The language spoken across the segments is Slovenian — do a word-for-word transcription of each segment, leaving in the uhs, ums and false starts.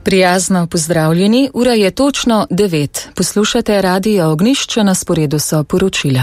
Prijazno pozdravljeni, ura je točno devet. Poslušate Radio Ognjišče, na sporedu so poročila.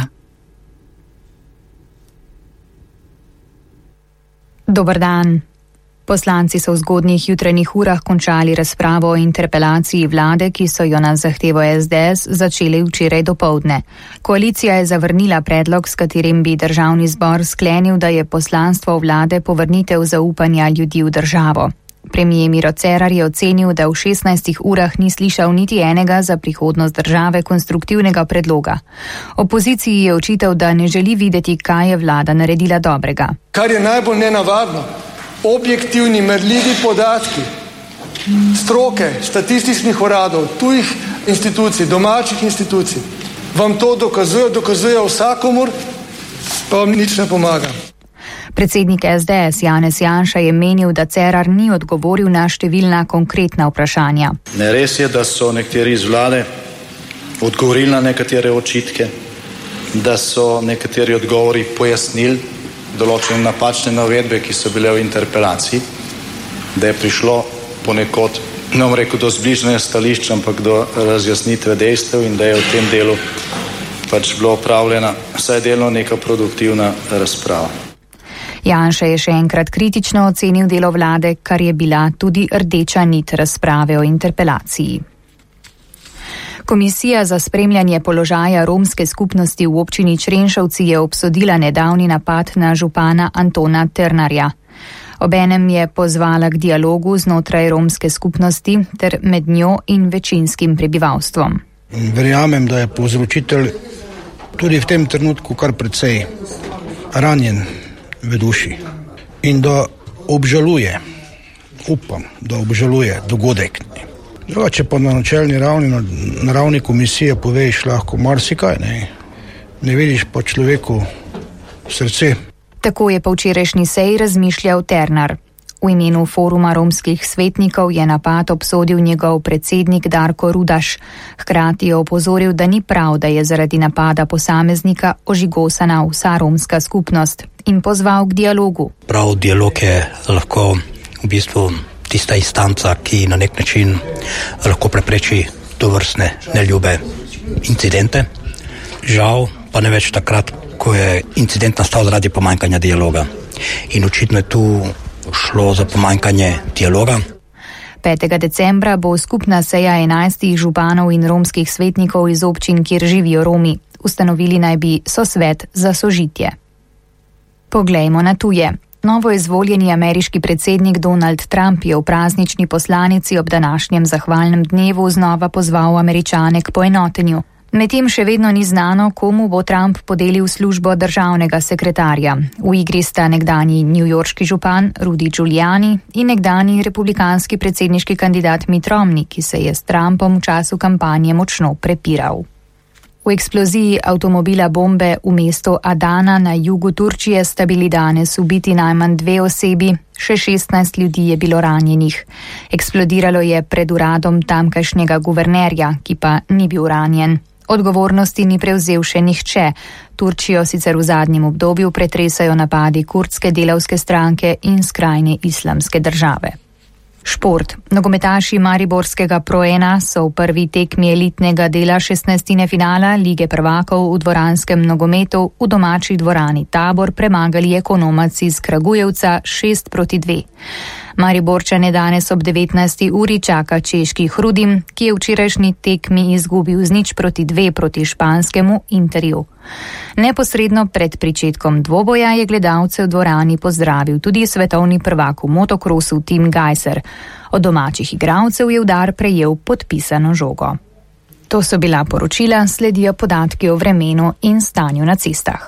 Dober dan. Poslanci so v zgodnjih jutranjih urah končali razpravo o interpelaciji vlade, ki so jo na zahtevo es de es začeli včeraj dopoldne. Koalicija je zavrnila predlog, s katerim bi državni zbor sklenil, da je poslanstvo vlade povrnitev zaupanja ljudi v državo. Premier Miro Cerar je ocenil, da v šestnajstih urah ni slišal niti enega za prihodnost države konstruktivnega predloga. Opoziciji je očital, da ne želi videti, kaj je vlada naredila dobrega. Kar je najbolj nenavadno, objektivni, merljivi podatki stroke, statističnih uradov, tujih institucij, domačih institucij, vam to dokazujejo, dokazujejo vsakomur, pa vam nič ne pomaga. Predsednik es de es Janez Janša je menil, da Cerar ni odgovoril na številna konkretna vprašanja. Ne, res je, da so nekateri iz vlade odgovorili na nekatere očitke, da so nekateri odgovori pojasnili določene napačne navedbe, ki so bile v interpelaciji, da je prišlo ponekod, ne bom rekel do zbližanja stališča, ampak do razjasnitve dejstev in da je v tem delu pač bilo opravljena vsaj delno neka produktivna razprava. Janša je še enkrat kritično ocenil delo vlade, kar je bila tudi rdeča nit razprave o interpelaciji. Komisija za spremljanje položaja romske skupnosti v občini Črenšovci je obsodila nedavni napad na župana Antona Trnarja. Obenem je pozvala k dialogu znotraj romske skupnosti ter med njo in večinskim prebivalstvom. Verjamem, da je povzročitelj tudi v tem trenutku kar precej ranjen v duši in da obžaluje, upam, da obžaluje dogodek. Drugače pa na načelni ravni, na, na ravni komisije poveš lahko marsikaj, ne, ne vidiš pa človeku srce. Tako je po včerajšnji seji razmišljal Ternar. V imenu foruma romskih svetnikov je napad obsodil njegov predsednik Darko Rudaš. Hkrati je opozoril, da ni prav, da je zaradi napada posameznika ožigosana vsa romska skupnost in pozval k dialogu. Prav dialog je lahko v bistvu tista instanca, ki na nek način lahko prepreči tovrstne neljube incidente. Žal pa ne več takrat, ko je incident nastal zaradi pomanjkanja dialoga. In očitno je tu šlo za pomanjkanje dialoga. petega decembra bo skupna seja enajstih županov in romskih svetnikov iz občin, kjer živijo Romi. Ustanovili naj bi sosvet za sožitje. Poglejmo na tuje. Novo izvoljeni ameriški predsednik Donald Trump je v praznični poslanici ob današnjem zahvalnem dnevu znova pozval Američane k poenotenju. Medtem še vedno ni znano, komu bo Trump podelil službo državnega sekretarja. V igri sta nekdanji newyorški župan Rudy Giuliani in nekdanji republikanski predsedniški kandidat Mitt Romney, ki se je s Trumpom v času kampanje močno prepiral. V eksploziji avtomobila bombe v mestu Adana na jugu Turčije sta bili danes ubiti najmanj dve osebi, še šestnajst ljudi je bilo ranjenih. Eksplodiralo je pred uradom tamkajšnjega guvernerja, ki pa ni bil ranjen. Odgovornosti ni prevzel še nihče. Turčijo sicer v zadnjem obdobju pretresajo napadi kurdske delavske stranke in skrajne islamske države. Šport. Nogometaši mariborskega Proena so v prvi tekmi elitnega dela šestnajstine finala Lige prvakov v dvoranskem nogometu v domači dvorani Tabor premagali Ekonomac iz Kragujevca šest proti dve. Mariborčane danes ob devetnajsti uri čaka češki Hrudim, ki je včerajšnji tekmi izgubil z nič proti dve proti španskemu Interju. Neposredno pred pričetkom dvoboja je gledalce v dvorani pozdravil tudi svetovni prvak v motokrosu Tim Gajser. Od domačih igralcev je udar prejel podpisano žogo. To so bila poročila, sledijo podatki o vremenu in stanju na cestah.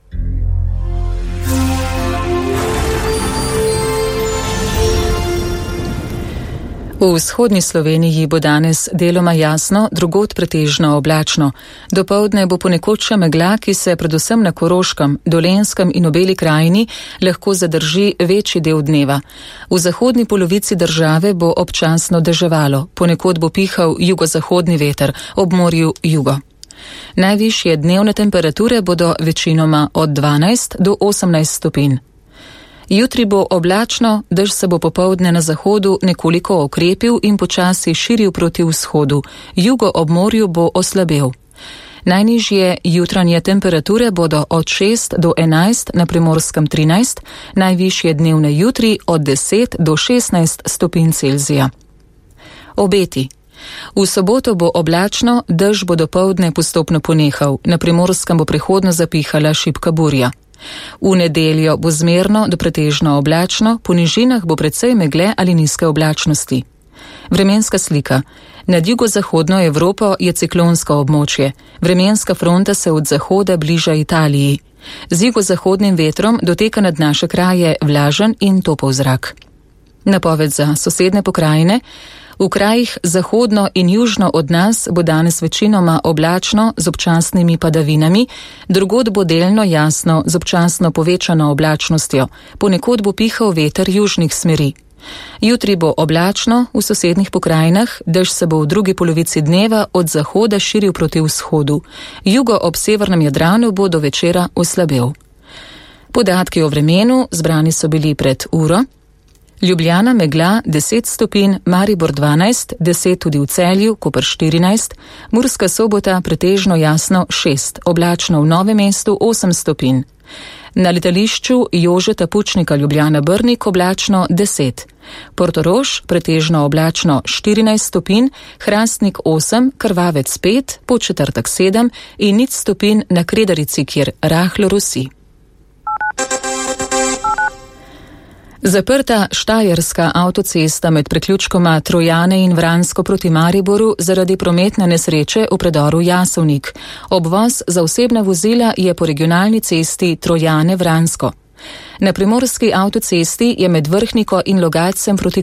V vzhodni Sloveniji bo danes deloma jasno, drugod pretežno oblačno. Dopoldne bo ponekod še megla, ki se predvsem na Koroškem, Dolenjskem in v Beli krajini lahko zadrži večji del dneva. V zahodni polovici države bo občasno deževalo, ponekod bo pihal jugozahodni veter, ob morju jugo. Najvišje dnevne temperature bodo večinoma od dvanajst do osemnajst stopinj. Jutri bo oblačno, dež se bo popoldne na zahodu nekoliko okrepil in počasi širil proti vzhodu. Jugo ob morju bo oslabel. Najnižje jutranje temperature bodo od šest do enajst, na Primorskem trinajst, najvišje dnevne jutri od deset do šestnajst stopinj Celzija. Obeti. V soboto bo oblačno, dež bo dopoldne postopno ponehal, na Primorskem bo prehodno zapihala šibka burja. V nedeljo bo zmerno do pretežno oblačno, po nižinah bo precej megle ali nizke oblačnosti. Vremenska slika. Nad jugozahodno Evropo je ciklonsko območje. Vremenska fronta se od zahoda bliža Italiji. Z jugozahodnim vetrom doteka nad naše kraje vlažen in topel zrak. Napoved za sosedne pokrajine. V krajih zahodno in južno od nas bo danes večinoma oblačno z občasnimi padavinami, drugod bo delno jasno z občasno povečano oblačnostjo, ponekod bo pihal veter južnih smeri. Jutri bo oblačno v sosednjih pokrajinah, dež se bo v drugi polovici dneva od zahoda širil proti vzhodu. Jugo ob severnem Jadranu bo do večera oslabel. Podatki o vremenu zbrani so bili pred uro. Ljubljana megla deset stopinj, Maribor dvanajst, deset tudi v Celju, Koper štirinajst, Murska Sobota pretežno jasno šest, oblačno v Novem mestu osem stopinj. Na letališču Jožeta Pučnika Ljubljana Brnik oblačno deset. Portorož pretežno oblačno štirinajst stopinj, Hrastnik osem, Krvavec pet, Podčetrtek sedem in nič stopinj na Kredarici, kjer rahlo rosi. Zaprta štajerska avtocesta med priključkoma Trojane in Vransko proti Mariboru zaradi prometne nesreče v predoru Jasovnik. Obvoz za osebna vozila je po regionalni cesti Trojane-Vransko. Na primorski avtocesti je med Vrhniko in Logatcem proti